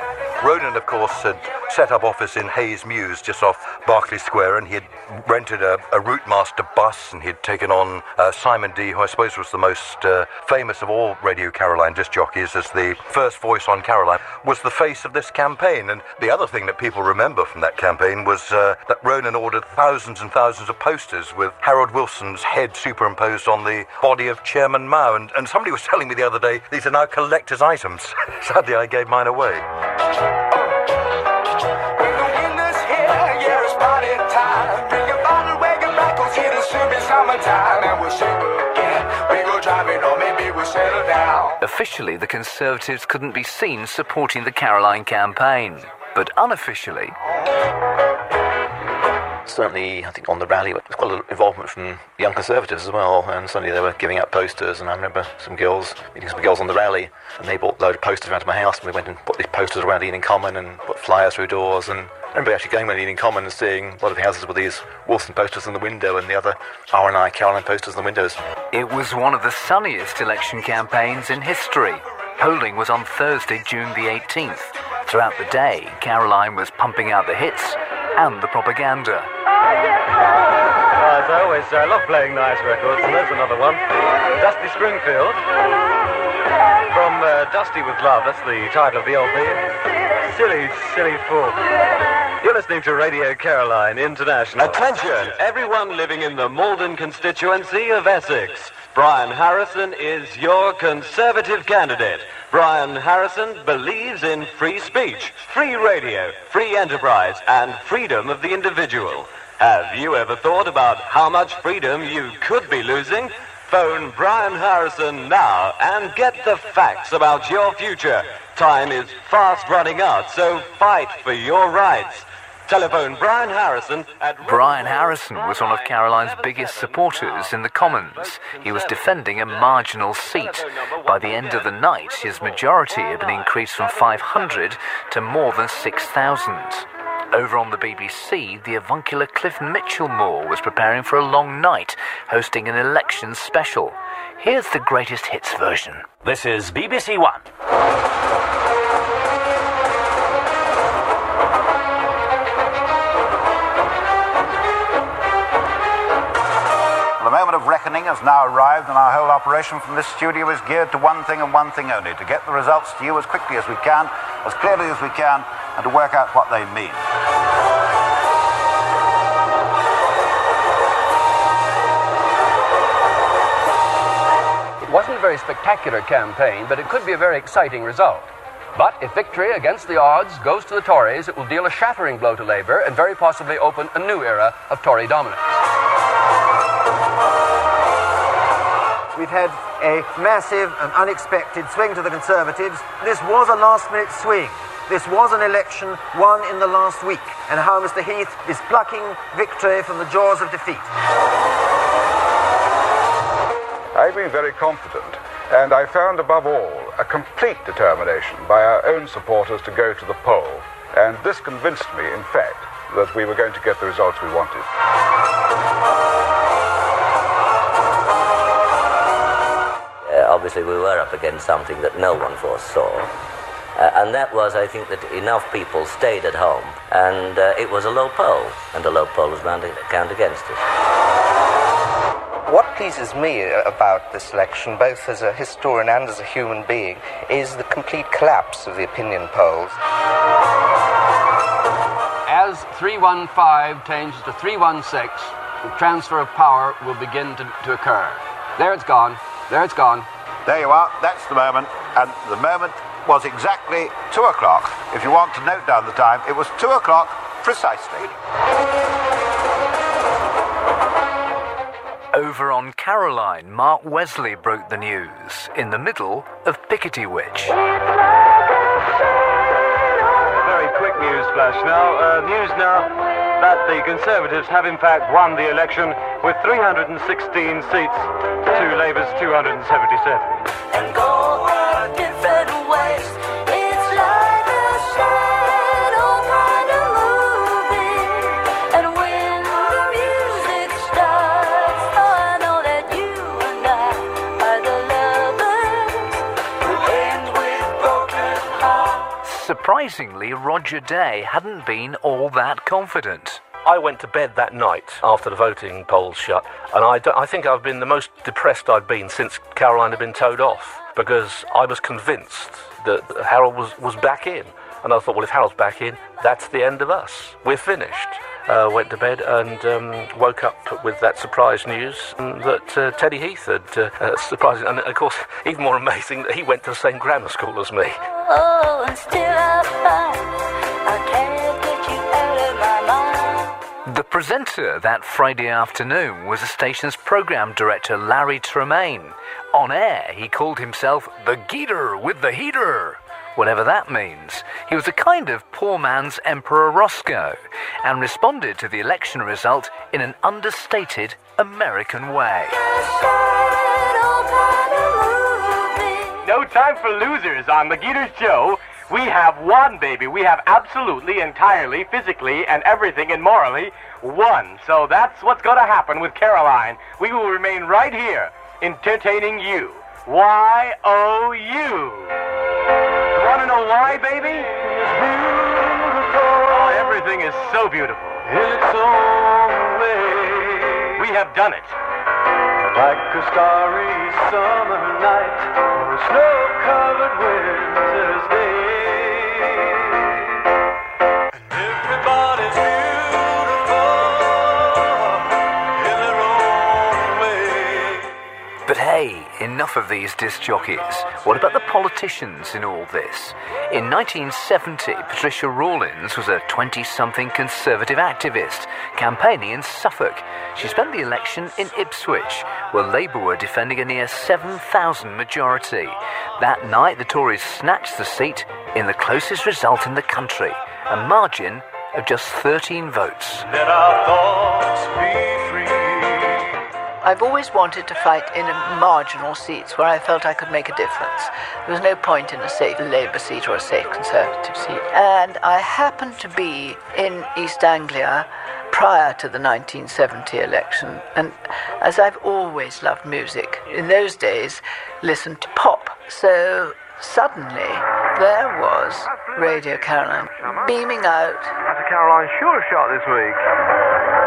Ronan, of course, had set up office in Hayes Mews, just off Berkeley Square, and he had rented a, a Routemaster bus, and he had taken on uh, Simon Dee, who I suppose was the most uh, famous of all Radio Caroline disc jockeys, as the first voice on Caroline, was the face of this campaign. And the other thing that people remember from that campaign was uh, that Ronan ordered thousands and thousands of posters with Harold Wilson's head superimposed on the body of Chairman Mao. And, and somebody was telling me the other day, these are now collector's items. Sadly, I gave mine away. Officially, the Conservatives couldn't be seen supporting the Caroline campaign, but unofficially... Certainly, I think on the rally, there was quite a lot of involvement from young Conservatives as well, and suddenly they were giving out posters, and I remember some girls, meeting some girls on the rally, and they brought a load of posters around to my house, and we went and put these posters around Ealing Common and put flyers through doors, and I remember actually going around Ealing Common and seeing a lot of houses with these Wilson posters in the window and the other R and I Caroline posters in the windows. It was one of the sunniest election campaigns in history. Polling was on Thursday, June the eighteenth. Throughout the day, Caroline was pumping out the hits and the propaganda. Oh, as I always say, I love playing nice records, and there's another one. Dusty Springfield. From uh, Dusty with Love, that's the title of the L P. Silly, silly fool. You're listening to Radio Caroline International. Attention, everyone living in the Malden constituency of Essex. Brian Harrison is your Conservative candidate. Brian Harrison believes in free speech, free radio, free enterprise, and freedom of the individual. Have you ever thought about how much freedom you could be losing? Phone Brian Harrison now and get the facts about your future. Time is fast running out, so fight for your rights. Telephone Brian Harrison at... Brian Harrison was one of Caroline's biggest supporters in the Commons. He was defending a marginal seat. By the end of the night, his majority had been increased from five hundred to more than six thousand. Over on the B B C, the avuncular Cliff Mitchell-Moore was preparing for a long night, hosting an election special. Here's the greatest hits version. This is B B C One. The moment of reckoning has now arrived, and our whole operation from this studio is geared to one thing and one thing only: to get the results to you as quickly as we can, as clearly as we can, and to work out what they mean. It wasn't a very spectacular campaign, but it could be a very exciting result. But if victory against the odds goes to the Tories, it will deal a shattering blow to Labour and very possibly open a new era of Tory dominance. We've had a massive and unexpected swing to the Conservatives. This was a last-minute swing. This was an election won in the last week, and how Mister Heath is plucking victory from the jaws of defeat. I've been very confident, and I found above all a complete determination by our own supporters to go to the poll, and this convinced me, in fact, that we were going to get the results we wanted. Uh, obviously we were up against something that no one foresaw. Uh, and that was, I think, that enough people stayed at home, and uh, it was a low poll, and a low poll was bound to count against it. What pleases me about this election, both as a historian and as a human being, is the complete collapse of the opinion polls. As three one five changes to three one six, the transfer of power will begin to, to occur. There it's gone. There it's gone. There you are. That's the moment. And the moment was exactly two o'clock. If you want to note down the time, it was two o'clock precisely. Over on Caroline, Mark Wesley broke the news in the middle of Pickety Witch. Very quick news flash now. Uh, news now that the Conservatives have in fact won the election with three hundred sixteen seats to Labour's two hundred seventy-seven. And go our different ways. It's like a shadow kind of moving. And when the music starts, oh, I know that you and I are the lovers who end with broken hearts. Surprisingly, surprisingly, Roger Day hadn't been all that confident. I went to bed that night after the voting polls shut, and I, don't- I think I've been the most depressed I've been since Caroline had been towed off, because I was convinced that Harold was, was back in. And I thought, well, if Harold's back in, that's the end of us. We're finished. Uh, went to bed and um, woke up with that surprise news that uh, Teddy Heath had uh, uh, surprising, and of course, even more amazing that he went to the same grammar school as me. Oh, and still I find I can't get you out of my mind. The presenter that Friday afternoon was the station's programme director Larry Tremaine. On air, he called himself the Geeter with the Heater, whatever that means. He was a kind of poor man's Emperor Roscoe, and responded to the election result in an understated American way. No time for losers on the Geeter Show. We have won, baby. We have absolutely, entirely, physically, and everything and morally won. So that's what's going to happen with Caroline. We will remain right here, entertaining you. Y O U. You want to know why, baby? Oh, everything is so beautiful. It's on the way. We have done it. Like a starry summer night or a snow-covered winter's day. And everybody's beautiful in their own way. But hey, enough of these disc jockeys. What about the politicians in all this? In nineteen seventy, Patricia Rawlins was a twenty-something Conservative activist campaigning in Suffolk. She spent the election in Ipswich, where Labour were defending a near seven thousand majority. That night, the Tories snatched the seat in the closest result in the country, a margin of just thirteen votes. Let our thoughts be free. I've always wanted to fight in marginal seats where I felt I could make a difference. There was no point in a safe Labour seat or a safe Conservative seat. And I happened to be in East Anglia prior to the nineteen seventy election. And as I've always loved music, in those days, listened to pop. So suddenly, there was Radio Caroline beaming out. That's a Caroline Sure shot this week.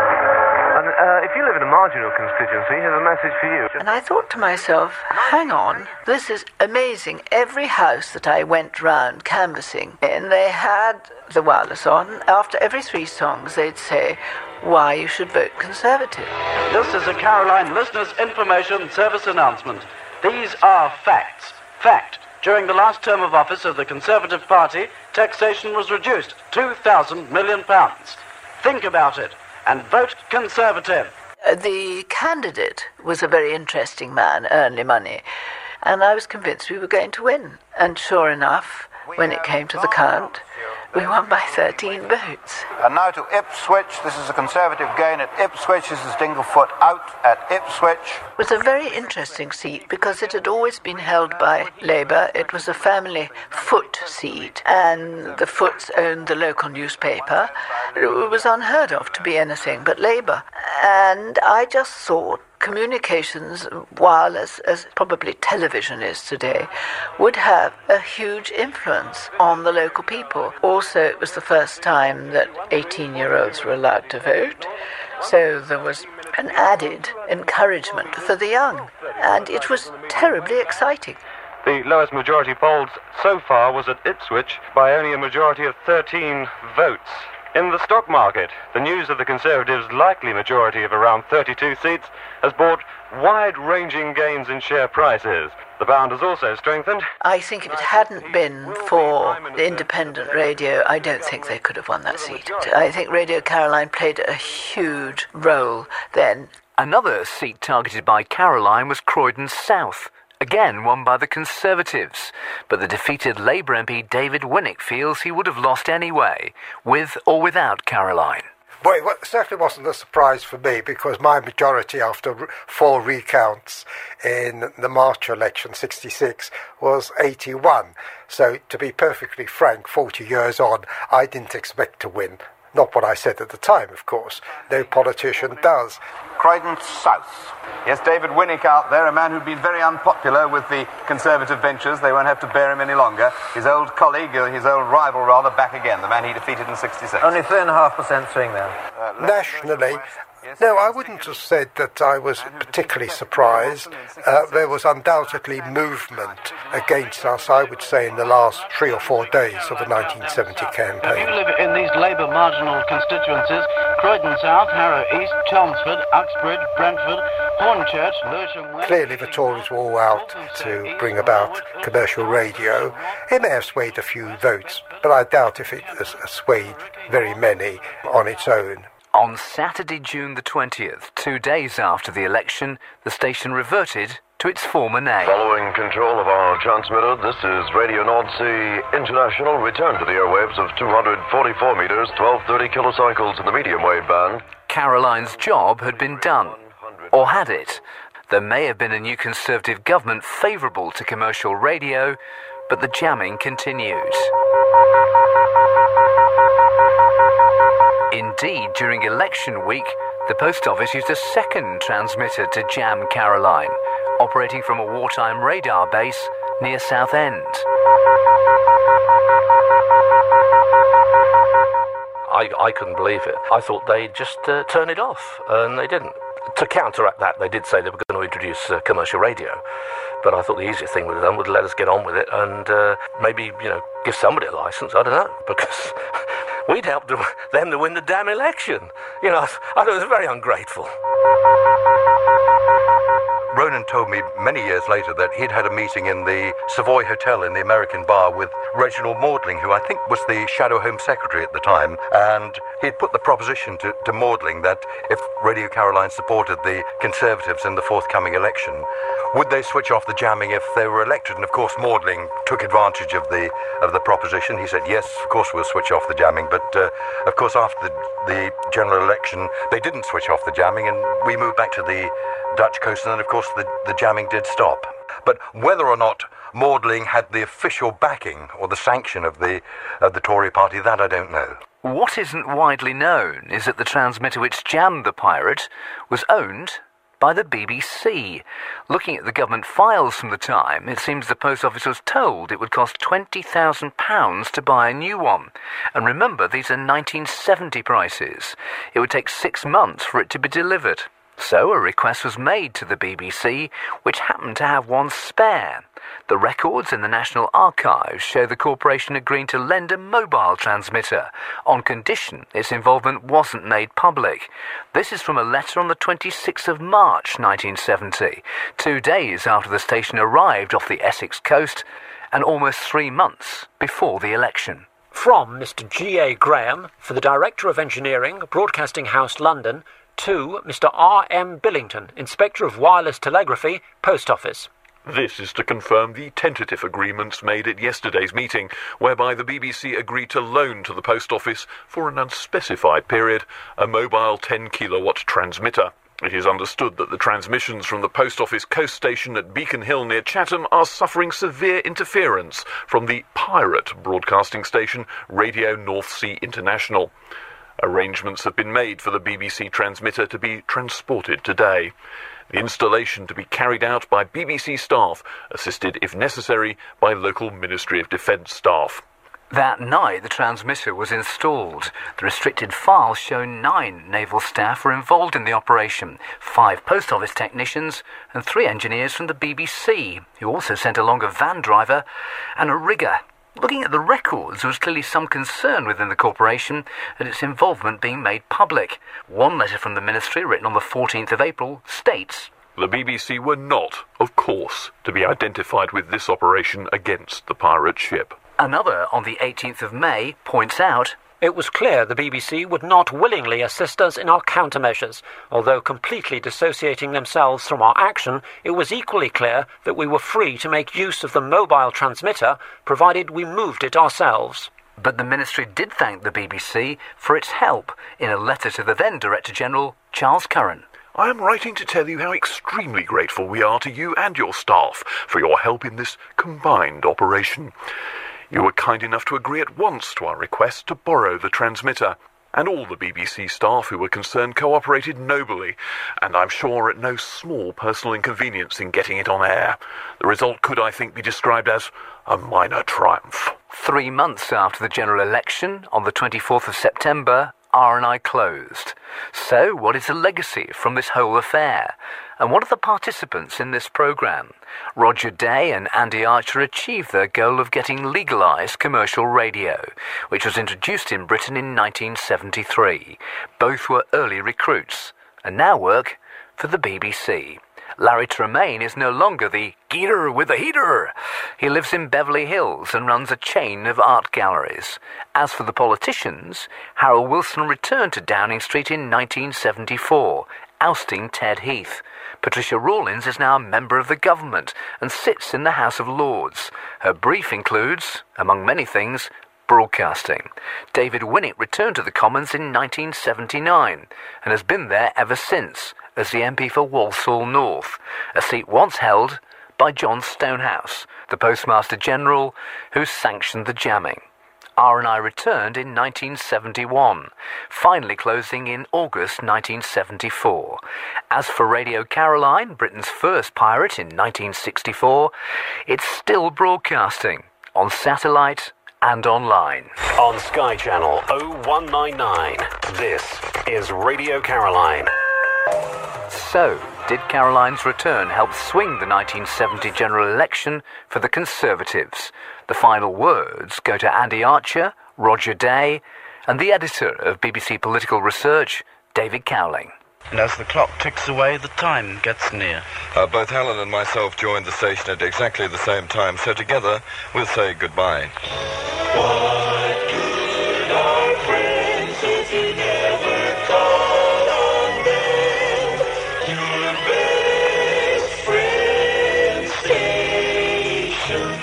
And uh, if you live in a marginal constituency, here's a message for you. And I thought to myself, hang on, this is amazing. Every house that I went round canvassing in, they had the wireless on. After every three songs, they'd say why you should vote Conservative. This is a Caroline Listeners Information Service announcement. These are facts. Fact. During the last term of office of the Conservative Party, taxation was reduced two thousand million pounds. Think about it and vote Conservative. Uh, the candidate was a very interesting man, Ernley Money, and I was convinced we were going to win. And sure enough, when it came to the count, we won by thirteen votes. And now to Ipswich. This is a Conservative gain at Ipswich. This is Dinglefoot out at Ipswich. It was a very interesting seat because it had always been held by Labour. It was a family foot seat, and the Foots owned the local newspaper. It was unheard of to be anything but Labour. And I just thought communications, wireless, as probably television is today, would have a huge influence on the local people. Also, it was the first time that eighteen-year-olds were allowed to vote, so there was an added encouragement for the young, and it was terribly exciting. The lowest majority polled so far was at Ipswich by only a majority of thirteen votes. In the stock market, the news of the Conservatives' likely majority of around thirty-two seats has brought wide-ranging gains in share prices. The pound has also strengthened. I think if it hadn't been for the independent radio, I don't think they could have won that seat. I think Radio Caroline played a huge role then. Another seat targeted by Caroline was Croydon South, again won by the Conservatives. But the defeated Labour M P David Winnick feels he would have lost anyway, with or without Caroline. Well, it certainly wasn't a surprise for me, because my majority after four recounts in the March election, sixty-six, was eighty-one. So, to be perfectly frank, forty years on, I didn't expect to win. Not what I said at the time, of course. No politician does. Croydon South. Yes, David Winnick out there, a man who'd been very unpopular with the Conservative benches. They won't have to bear him any longer. His old colleague, uh, his old rival rather, back again, the man he defeated in sixty-six. Only three and a half percent swing there. Uh, nationally, no, I wouldn't have said that I was particularly surprised. Uh, there was undoubtedly movement against us, I would say, in the last three or four days of the nineteen seventy campaign. If you live in these Labour marginal constituencies, Croydon South, Harrow East, Chelmsford, Uxbridge, Brentford, Hornchurch, Lewisham West... Clearly the Tories were all out to bring about commercial radio. It may have swayed a few votes, but I doubt if it has swayed very many on its own. On Saturday, June the twentieth, two days after the election, the station reverted to its former name. Following control of our transmitter, this is Radio North Sea International. Return to the airwaves of two hundred forty-four meters, twelve thirty kilocycles in the medium wave band. Caroline's job had been done. Or had it? There may have been a new Conservative government favourable to commercial radio, but the jamming continued. Indeed, during election week, the Post Office used a second transmitter to jam Caroline, operating from a wartime radar base near Southend. I, I couldn't believe it. I thought they'd just uh, turn it off, and they didn't. To counteract that, they did say they were going to introduce uh, commercial radio, but I thought the easiest thing would have done would let us get on with it and uh, maybe, you know, give somebody a licence, I don't know, because we'd helped them to win the damn election. You know, I thought it was very ungrateful. Ronan told me many years later that he'd had a meeting in the Savoy Hotel in the American Bar with Reginald Maudling, who I think was the Shadow Home Secretary at the time, and he'd put the proposition to, to Maudling that if Radio Caroline supported the Conservatives in the forthcoming election, would they switch off the jamming if they were elected? And of course Maudling took advantage of the of the proposition. He said, yes, of course we'll switch off the jamming, but uh, of course after the, the general election they didn't switch off the jamming, and we moved back to the Dutch coast, and then of course the, the jamming did stop. But whether or not Maudling had the official backing or the sanction of the of the Tory party, that I don't know. What isn't widely known is that the transmitter which jammed the pirate was owned by the B B C. Looking at the government files from the time, it seems the Post Office was told it would cost twenty thousand pounds to buy a new one. And remember, these are nineteen seventy prices. It would take six months for it to be delivered. So a request was made to the B B C, which happened to have one spare. The records in the National Archives show the corporation agreeing to lend a mobile transmitter, on condition its involvement wasn't made public. This is from a letter on the twenty-sixth of March nineteen seventy, two days after the station arrived off the Essex coast, and almost three months before the election. From Mister G A Graham, for the Director of Engineering, Broadcasting House, London, to Mister R M Billington, Inspector of Wireless Telegraphy, Post Office. This is to confirm the tentative agreements made at yesterday's meeting, whereby the B B C agreed to loan to the Post Office, for an unspecified period, a mobile ten kilowatt transmitter. It is understood that the transmissions from the Post Office coast station at Beacon Hill near Chatham are suffering severe interference from the pirate broadcasting station Radio North Sea International. Arrangements have been made for the B B C transmitter to be transported today. The installation to be carried out by B B C staff, assisted, if necessary, by local Ministry of Defence staff. That night, the transmitter was installed. The restricted files show nine naval staff were involved in the operation, five Post Office technicians and three engineers from the B B C, who also sent along a van driver and a rigger. Looking at the records, there was clearly some concern within the corporation at its involvement being made public. One letter from the ministry, written on the fourteenth of April, states, "The B B C were not, of course, to be identified with this operation against the pirate ship." Another, on the eighteenth of May, points out, "It was clear the B B C would not willingly assist us in our countermeasures. Although completely dissociating themselves from our action, it was equally clear that we were free to make use of the mobile transmitter, provided we moved it ourselves." But the ministry did thank the B B C for its help in a letter to the then Director-General, Charles Curran. "I am writing to tell you how extremely grateful we are to you and your staff for your help in this combined operation. You were kind enough to agree at once to our request to borrow the transmitter. and all the B B C staff who were concerned cooperated nobly, and I'm sure at no small personal inconvenience in getting it on air. The result could, I think, be described as a minor triumph. Three months after the general election, on the twenty-fourth of September, R N I closed. So, what is the legacy from this whole affair? And what are the participants in this programme? Roger Day and Andy Archer achieved their goal of getting legalised commercial radio, which was introduced in Britain in nineteen seventy-three. Both were early recruits, and now work for the B B C. Larry Tremaine is no longer the geeter with the heater. He lives in Beverly Hills and runs a chain of art galleries. As for the politicians, Harold Wilson returned to Downing Street in nineteen seventy-four, ousting Ted Heath. Patricia Rawlins is now a member of the government and sits in the House of Lords. Her brief includes, among many things, broadcasting. David Winnick returned to the Commons in nineteen seventy-nine and has been there ever since as the M P for Walsall North, a seat once held by John Stonehouse, the Postmaster General who sanctioned the jamming. R N I returned in nineteen seventy-one, finally closing in August nineteen seventy-four. As for Radio Caroline, Britain's first pirate in nineteen sixty-four, it's still broadcasting on satellite and online. On Sky Channel oh one nine nine, this is Radio Caroline. So, did Caroline's return help swing the nineteen seventy general election for the Conservatives? The final words go to Andy Archer, Roger Day, and the editor of B B C Political Research, David Cowling. And as the clock ticks away, the time gets near. Uh, both Helen and myself joined the station at exactly the same time, so together we'll say goodbye. What good are friends if you never call on them? Your best friend station.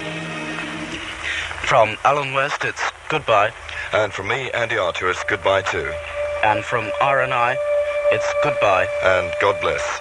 From Alan West, it's goodbye. And from me, Andy Archer, it's goodbye too. And from R N I, it's goodbye. And God bless.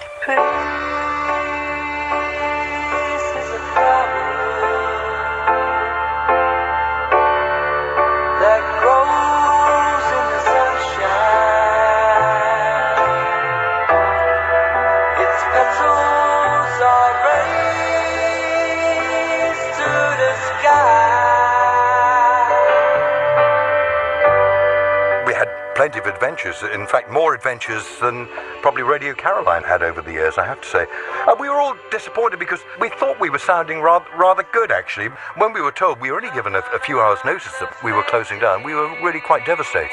Plenty of adventures, in fact more adventures than probably Radio Caroline had over the years, I have to say. Uh, we were all disappointed because we thought we were sounding rather, rather good actually. When we were told we were only given a, a few hours notice that we were closing down, we were really quite devastated.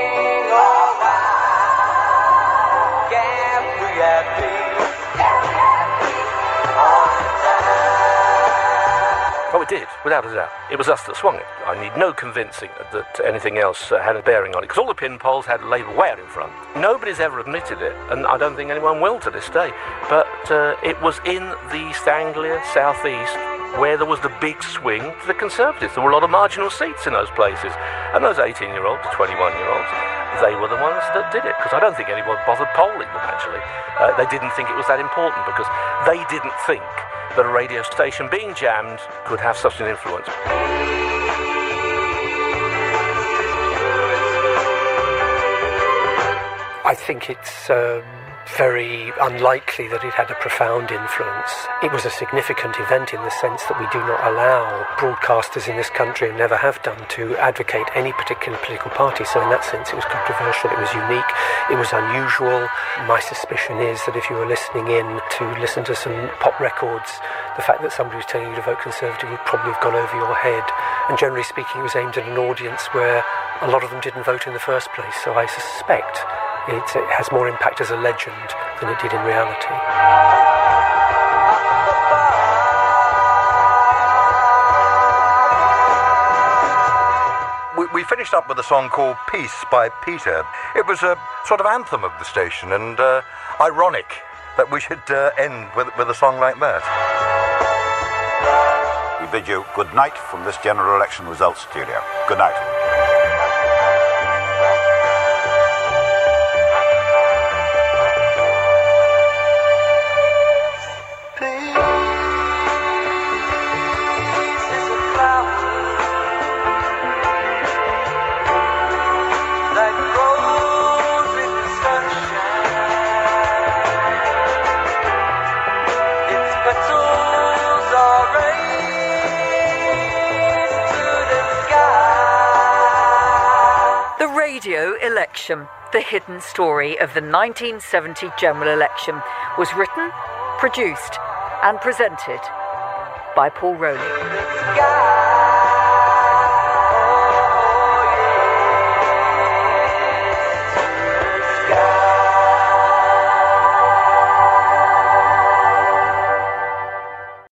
Oh, it did, without a doubt. It was us that swung it. I need no convincing that anything else uh, had a bearing on it, because all the pin polls had Labour way out in front. Nobody's ever admitted it, and I don't think anyone will to this day. But uh, it was in the East Anglia, South East, where there was the big swing to the Conservatives. There were a lot of marginal seats in those places. And those eighteen-year-olds, the twenty-one-year-olds, they were the ones that did it, because I don't think anyone bothered polling them, actually. Uh, they didn't think it was that important, because they didn't think that a radio station being jammed could have such an influence. I think it's um, very unlikely that it had a profound influence. It was a significant event in the sense that we do not allow broadcasters in this country, and never have done, to advocate any particular political party. So in that sense it was controversial, it was unique, it was unusual. My suspicion is that if you were listening in to listen to some pop records, the fact that somebody was telling you to vote Conservative would probably have gone over your head. And generally speaking, it was aimed at an audience where a lot of them didn't vote in the first place. So I suspect it, it has more impact as a legend than it did in reality. We, we finished up with a song called Peace by Peter. It was a sort of anthem of the station, and uh, ironic that we should uh, end with, with a song like that. We bid you good night from this general election results studio. Good night. That grows Radio Election, the hidden story of the nineteen seventy general election, was written, produced and presented by Paul Rowley.